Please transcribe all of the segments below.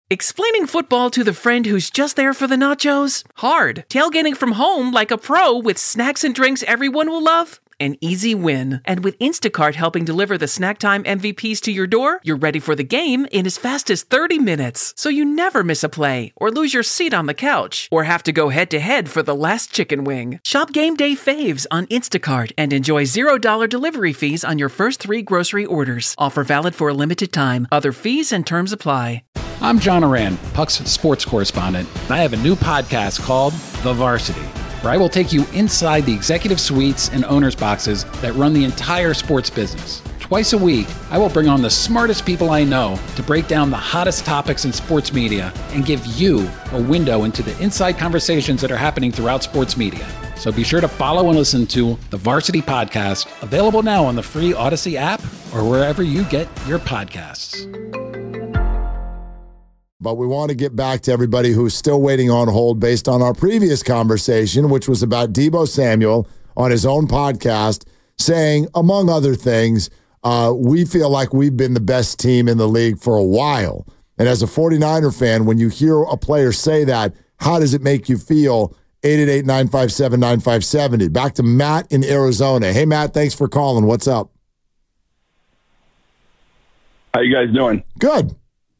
Explaining football to the friend who's just there for the nachos? Hard. Tailgating from home like a pro with snacks and drinks everyone will love? An easy win. And with Instacart helping deliver the snack time MVPs to your door, you're ready for the game in as fast as 30 minutes. So you never miss a play, or lose your seat on the couch, or have to go head-to-head for the last chicken wing. Shop Game Day Faves on Instacart and enjoy $0 delivery fees on your first 3 grocery orders. Offer valid for a limited time. Other fees and terms apply. I'm John Oran, Puck's sports correspondent, and I have a new podcast called The Varsity, where I will take you inside the executive suites and owners' boxes that run the entire sports business. Twice a week, I will bring on the smartest people I know to break down the hottest topics in sports media and give you a window into the inside conversations that are happening throughout sports media. So be sure to follow and listen to The Varsity Podcast, available now on the free Odyssey app or wherever you get your podcasts. But we want to get back to everybody who's still waiting on hold based on our previous conversation, which was about Deebo Samuel on his own podcast, saying, among other things, we feel like we've been the best team in the league for a while. And as a 49er fan, when you hear a player say that, how does it make you feel? 888-957-9570. Back to Matt in Arizona. Hey, Matt, thanks for calling. What's up? How you guys doing? Good.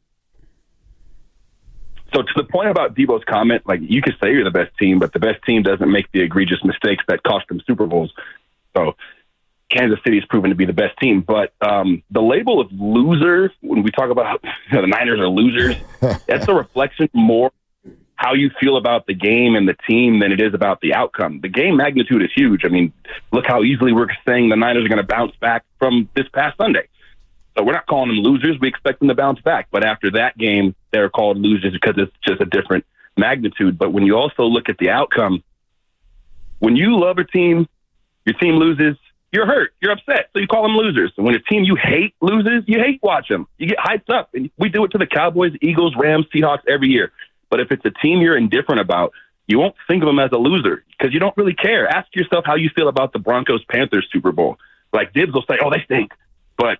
So to the point about Deebo's comment, like, you could say you're the best team, but the best team doesn't make the egregious mistakes that cost them Super Bowls. So Kansas City has proven to be the best team. But the label of loser, when we talk about the Niners are losers, that's a reflection more how you feel about the game and the team than it is about the outcome. The game magnitude is huge. I mean, look how easily we're saying the Niners are going to bounce back from this past Sunday. So we're not calling them losers. We expect them to bounce back. But after that game, they're called losers because it's just a different magnitude. But when you also look at the outcome, when you love a team, your team loses, you're hurt. You're upset. So you call them losers. And when a team you hate loses, you hate watch them. You get hyped up. And we do it to the Cowboys, Eagles, Rams, Seahawks every year. But if it's a team you're indifferent about, you won't think of them as a loser because you don't really care. Ask yourself how you feel about the Broncos-Panthers Super Bowl. Like, Dibs will say, oh, they stink. But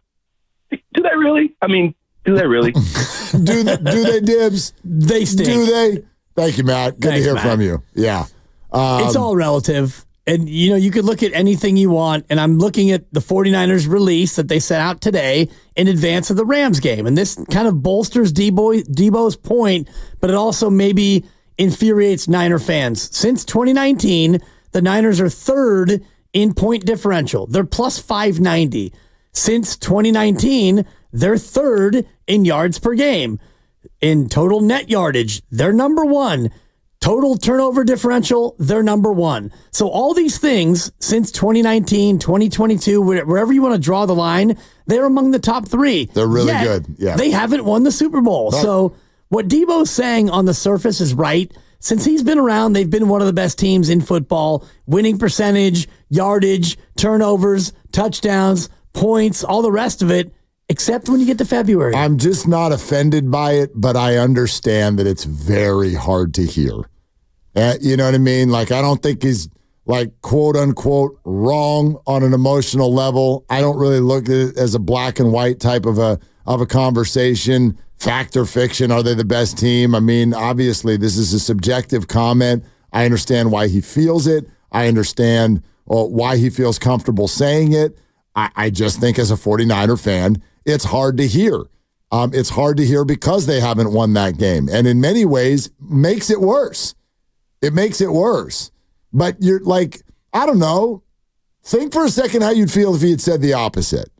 do they really? I mean, do they really? do they, Dibs? They stink. Do they? Thank you, Matt. Good to hear from you. Yeah. It's all relative. And, you know, you could look at anything you want. And I'm looking at the 49ers release that they sent out today in advance of the Rams game. And this kind of bolsters Deebo's point, but it also maybe infuriates Niner fans. Since 2019, the Niners are third in point differential. They're plus 590. Since 2019, they're third in yards per game. In total net yardage, they're number one. Total turnover differential, they're number one. So all these things since 2019, 2022, wherever you want to draw the line, they're among the top 3. They're really good. Yeah. They haven't won the Super Bowl. No. So what Deebo's saying on the surface is right. Since he's been around, they've been one of the best teams in football. Winning percentage, yardage, turnovers, touchdowns, points, all the rest of it, except when you get to February. I'm just not offended by it, but I understand that it's very hard to hear. You know what I mean? Like, I don't think he's, like, quote unquote wrong on an emotional level. I don't really look at it as a black and white type of a conversation. Fact or fiction, are they the best team? I mean, obviously this is a subjective comment. I understand why he feels it. I understand why he feels comfortable saying it. I just think as a 49er fan, it's hard to hear. It's hard to hear because they haven't won that game. And in many ways, makes it worse. It makes it worse. But you're like, I don't know. Think for a second how you'd feel if he had said the opposite.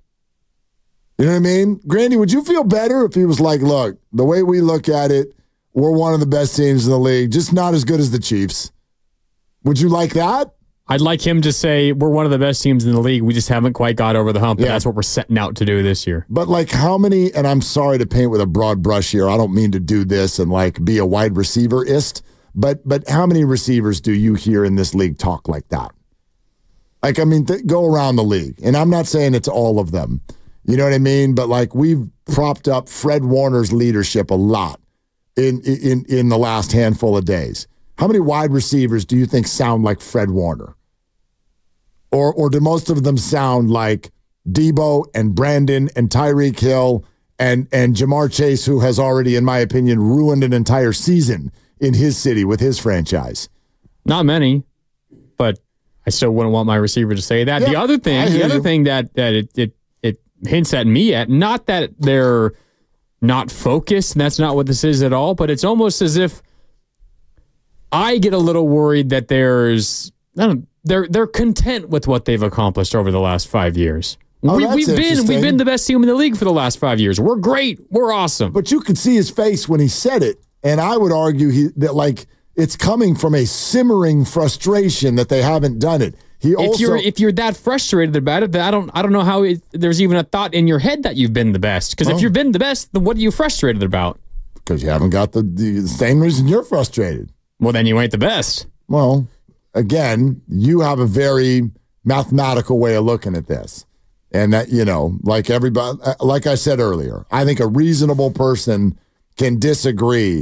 You know what I mean? Grandy, would you feel better if he was like, look, the way we look at it, we're one of the best teams in the league, just not as good as the Chiefs. Would you like that? I'd like him to say we're one of the best teams in the league. We just haven't quite got over the hump, and that's what we're setting out to do this year. But, like, how many, and I'm sorry to paint with a broad brush here. I don't mean to do this and, like, be a wide receiver-ist, but how many receivers do you hear in this league talk like that? Like, I mean, go around the league. And I'm not saying it's all of them. You know what I mean? But, like, we've propped up Fred Warner's leadership a lot in the last handful of days. How many wide receivers do you think sound like Fred Warner? Or do most of them sound like Deebo and Brandon and Tyreek Hill and Jamar Chase, who has already, in my opinion, ruined an entire season in his city with his franchise. Not many, but I still wouldn't want my receiver to say that. Yeah, the other thing that it hints at me at, not that they're not focused, and that's not what this is at all, but it's almost as if I get a little worried that they're content with what they've accomplished over the last 5 years. We've been the best team in the league for the last 5 years. We're great. We're awesome. But you could see his face when he said it, and I would argue that it's coming from a simmering frustration that they haven't done it. If you're that frustrated about it, then I don't know how there's even a thought in your head that you've been the best. Because if you've been the best, then what are you frustrated about? Because you haven't got the same reason you're frustrated. Well, then you ain't the best. Well, again, you have a very mathematical way of looking at this. And that, like everybody, like I said earlier, I think a reasonable person can disagree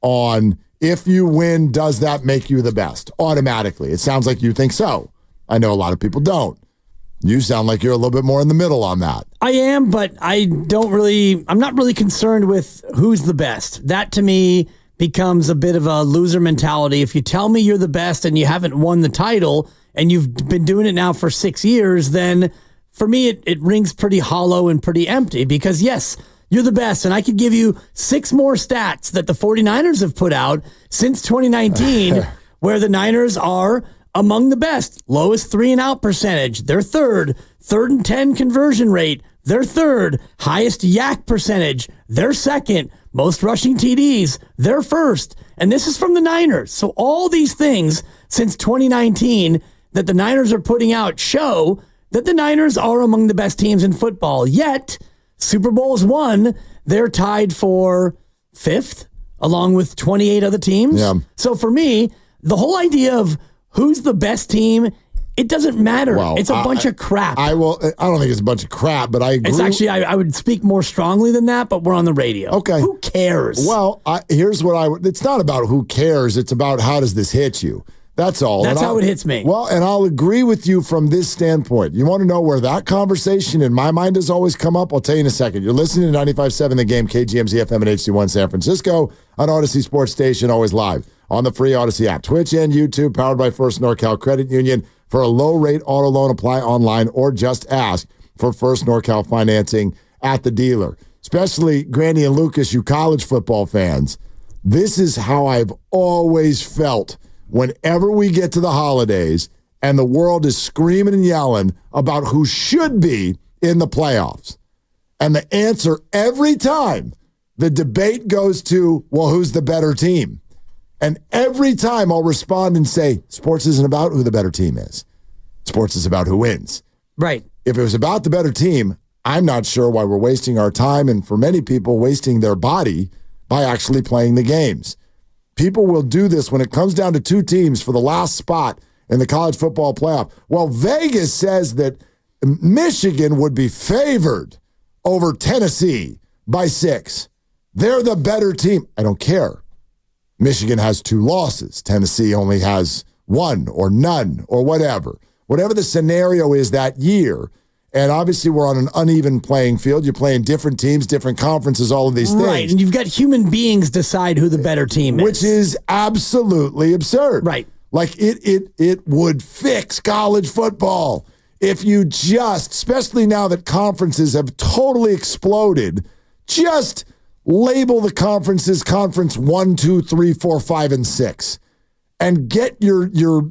on if you win, does that make you the best automatically? It sounds like you think so. I know a lot of people don't. You sound like you're a little bit more in the middle on that. I am, but I'm not really concerned with who's the best. That to me becomes a bit of a loser mentality. If you tell me you're the best and you haven't won the title and you've been doing it now for 6 years, then for me, it rings pretty hollow and pretty empty because, yes, you're the best. And I could give you 6 more stats that the 49ers have put out since 2019 where the Niners are among the best. Lowest 3-and-out percentage. They're third. 3rd and 10 conversion rate. They're third. Highest yak percentage. They're second. Most rushing TDs. They're first. And this is from the Niners. So all these things since 2019 that the Niners are putting out show that the Niners are among the best teams in football. Yet, Super Bowls won, they're tied for 5th, along with 28 other teams. Yeah. So for me, the whole idea of who's the best team, it doesn't matter. Well, it's a bunch of crap. I don't think it's a bunch of crap, but I agree. It's actually, I would speak more strongly than that, but we're on the radio. Okay. Who cares? Well, here's what it's not about who cares. It's about how does this hit you. That's all. That's how it hits me. Well, and I'll agree with you from this standpoint. You want to know where that conversation in my mind has always come up? I'll tell you in a second. You're listening to 95.7 The Game, KGMZ FM and HD1 San Francisco on Odyssey Sports Station, always live on the free Odyssey app. Twitch and YouTube, powered by First NorCal Credit Union. For a low-rate auto loan, apply online or just ask for First NorCal financing at the dealer. Especially Grandy and Lucas, you college football fans. This is how I've always felt whenever we get to the holidays and the world is screaming and yelling about who should be in the playoffs. And the answer every time, the debate goes to, well, who's the better team? And every time I'll respond and say, sports isn't about who the better team is. Sports is about who wins. Right. If it was about the better team, I'm not sure why we're wasting our time and for many people wasting their body by actually playing the games. People will do this when it comes down to 2 teams for the last spot in the college football playoff. Well, Vegas says that Michigan would be favored over Tennessee by 6. They're the better team. I don't care. Michigan has 2 losses. Tennessee only has 1 or none or whatever. Whatever the scenario is that year. And obviously, we're on an uneven playing field. You're playing different teams, different conferences, all of these things. Right, and you've got human beings decide who the better team is. Which is absolutely absurd. Right. Like, it would fix college football if you just, especially now that conferences have totally exploded, just label the conferences Conference 1, 2, 3, 4, 5, and 6. And get your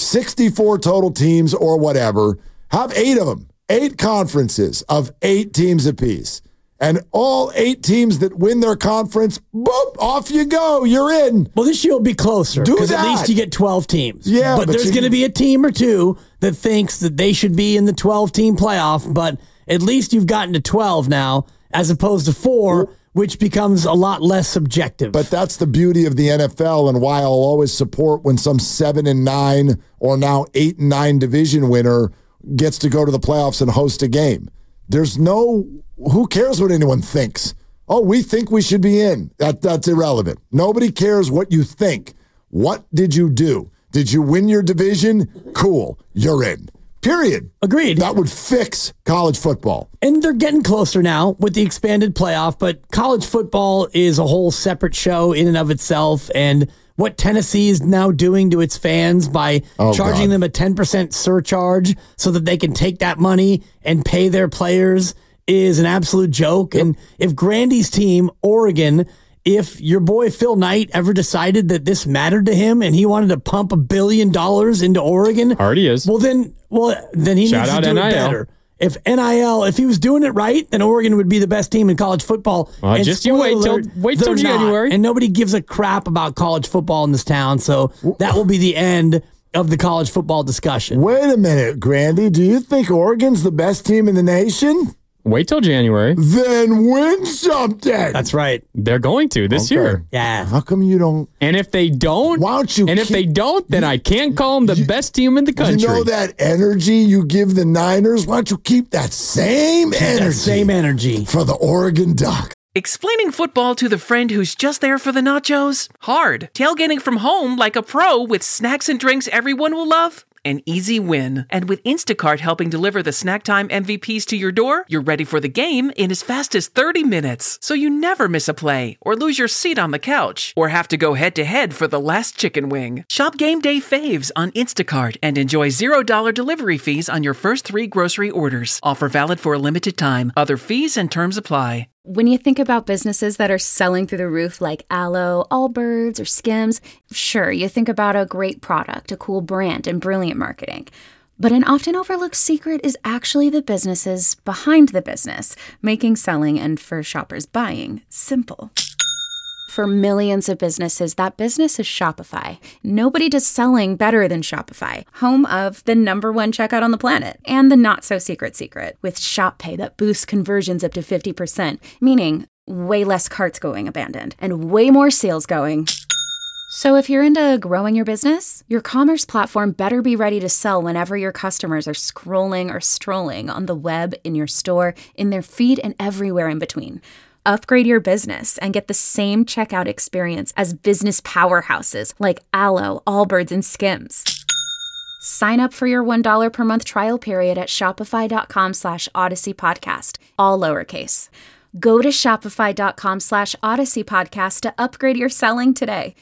64 total teams or whatever. Have 8 of them. 8 conferences of 8 teams apiece. And all 8 teams that win their conference, boop, off you go. You're in. Well, this year will be closer. Because at least you get 12 teams. Yeah, but there's going to be a team or 2 that thinks that they should be in the 12-team playoff. But at least you've gotten to 12 now, as opposed to 4, which becomes a lot less subjective. But that's the beauty of the NFL and why I'll always support when some 7-9 or now 8-9 division winner gets to go to the playoffs and host a game. There's no, who cares what anyone thinks? Oh, we think we should be in. That's irrelevant. Nobody cares what you think. What did you do? Did you win your division? Cool. You're in. Period. Agreed. That would fix college football. And they're getting closer now with the expanded playoff, but college football is a whole separate show in and of itself. And what Tennessee is now doing to its fans by charging them a 10% surcharge so that they can take that money and pay their players is an absolute joke. Yep. And if Grandy's team, Oregon, if your boy Phil Knight ever decided that this mattered to him and he wanted to pump $1 billion into Oregon, already is. Well, then he Shout needs to out do NIL. it better. If he was doing it right, then Oregon would be the best team in college football. Well, and just you wait till January. And nobody gives a crap about college football in this town, so that will be the end of the college football discussion. Wait a minute, Grandy. Do you think Oregon's the best team in the nation? Wait till January. Then win something. That's right. They're going to this year. Yeah. How come you don't? And if they don't, why don't you? And if they don't, then I can't call them the best team in the country. You know that energy you give the Niners? Why don't you keep that same energy for the Oregon Ducks? Explaining football to the friend who's just there for the nachos? Hard. Tailgating from home like a pro with snacks and drinks everyone will love? An easy win. And with Instacart helping deliver the snack time MVPs to your door, you're ready for the game in as fast as 30 minutes. So you never miss a play, or lose your seat on the couch, or have to go head-to-head for the last chicken wing. Shop Game Day Faves on Instacart and enjoy $0 delivery fees on your first 3 grocery orders. Offer valid for a limited time. Other fees and terms apply. When you think about businesses that are selling through the roof like Aloe, Allbirds, or Skims, sure, you think about a great product, a cool brand, and brilliant marketing. But an often overlooked secret is actually the businesses behind the business, making selling and, for shoppers, buying simple. For millions of businesses, that business is Shopify. Nobody does selling better than Shopify, home of the #1 checkout on the planet, and the not-so-secret secret, with Shop Pay that boosts conversions up to 50%, meaning way less carts going abandoned, and way more sales going. So if you're into growing your business, your commerce platform better be ready to sell whenever your customers are scrolling or strolling on the web, in your store, in their feed, and everywhere in between. Upgrade your business and get the same checkout experience as business powerhouses like Aloe, Allbirds, and Skims. Sign up for your $1 per month trial period at shopify.com/Odyssey Podcast, all lowercase. Go to shopify.com/Odyssey Podcast to upgrade your selling today.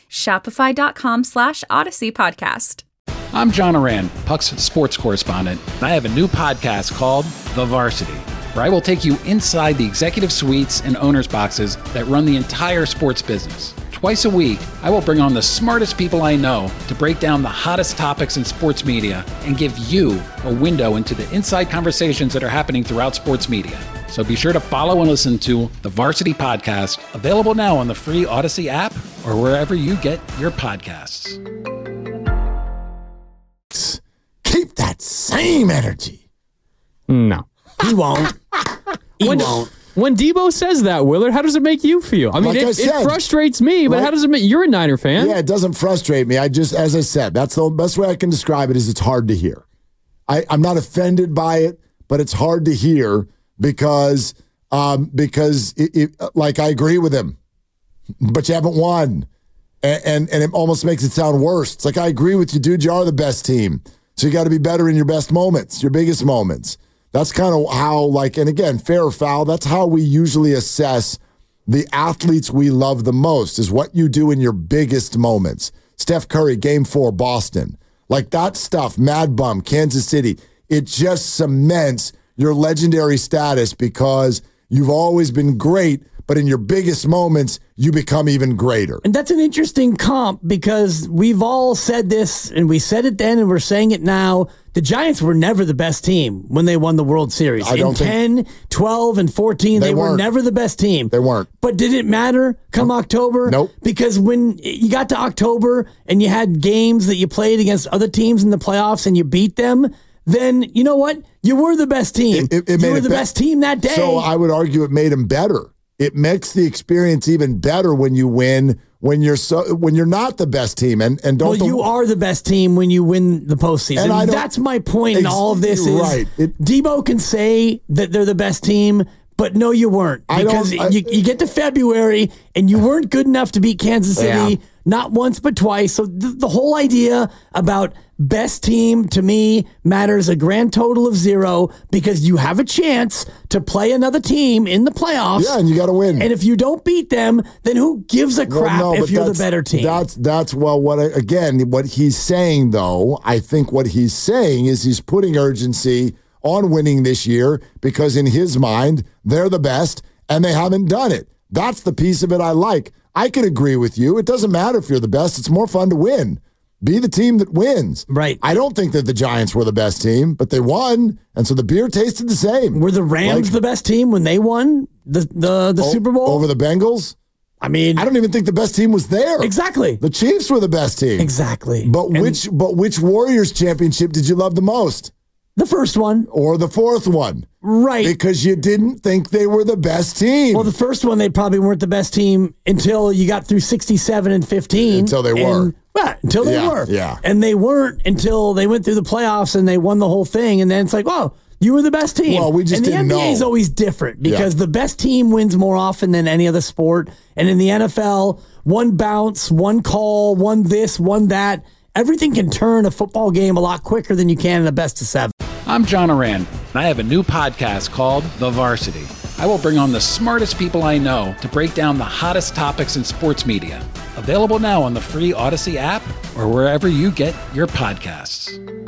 Shopify.com/Odyssey Podcast. I'm John Oran, Puck's sports correspondent, and I have a new podcast called The Varsity, where I will take you inside the executive suites and owners' boxes that run the entire sports business. Twice a week, I will bring on the smartest people I know to break down the hottest topics in sports media and give you a window into the inside conversations that are happening throughout sports media. So be sure to follow and listen to The Varsity Podcast, available now on the free Odyssey app or wherever you get your podcasts. Keep that same energy. No. He won't. When Debo says that, Willard, how does it make you feel? I mean, Like it frustrates me, but how does it make you're a Niner fan? Yeah, it doesn't frustrate me. As I said, that's the best way I can describe it is it's hard to hear. I'm not offended by it, but it's hard to hear because like I agree with him, but you haven't won. And it almost makes it sound worse. It's like, I agree with you, dude. You are the best team. So you got to be better in your best moments, your biggest moments. That's kind of how, and again, fair or foul, that's how we usually assess the athletes we love the most, is what you do in your biggest moments. Steph Curry, Game 4, Boston. Like that stuff, Mad Bum, Kansas City, it just cements your legendary status because you've always been great, but in your biggest moments, you become even greater. And that's an interesting comp because we've all said this, and we said it then, and we're saying it now. The Giants were never the best team when they won the World Series. In 10, 12, and 14, they were never the best team. They weren't. But did it matter come October? Nope. Because when you got to October and you had games that you played against other teams in the playoffs and you beat them, then you know what? You were the best team. You were the best team that day. So I would argue it made them better. It makes the experience even better when you win, when you're not the best team. And don't. Well, you are the best team when you win the postseason. And that's my point in all of this. Right. Debo can say that they're the best team, but no, you weren't. Because you get to February and you weren't good enough to beat Kansas City. not once but twice. So the whole idea about best team to me matters a grand total of 0 because you have a chance to play another team in the playoffs. Yeah, and you got to win. And if you don't beat them, then who gives a crap if you're the better team? That's what he's saying, though. I think what he's saying is he's putting urgency on winning this year because in his mind, they're the best and they haven't done it. That's the piece of it I like. I could agree with you. It doesn't matter if you're the best. It's more fun to win. Be the team that wins. Right. I don't think that the Giants were the best team, but they won, and so the beer tasted the same. Were the Rams the best team when they won the Super Bowl? Over the Bengals? I mean, I don't even think the best team was there. Exactly. The Chiefs were the best team. Exactly. But which Warriors championship did you love the most? The first one. Or the fourth one? Right. Because you didn't think they were the best team. Well, the first one, they probably weren't the best team until you got through 67 and 15. Until they were. Until they were. Yeah. And they weren't until they went through the playoffs and they won the whole thing. And then it's like, whoa, you were the best team. Well, we just didn't know. And the NBA is always different because the best team wins more often than any other sport. And in the NFL, one bounce, one call, one this, one that. Everything can turn a football game a lot quicker than you can in a best of 7. I'm John Oran, and I have a new podcast called The Varsity. I will bring on the smartest people I know to break down the hottest topics in sports media. Available now on the free Odyssey app or wherever you get your podcasts.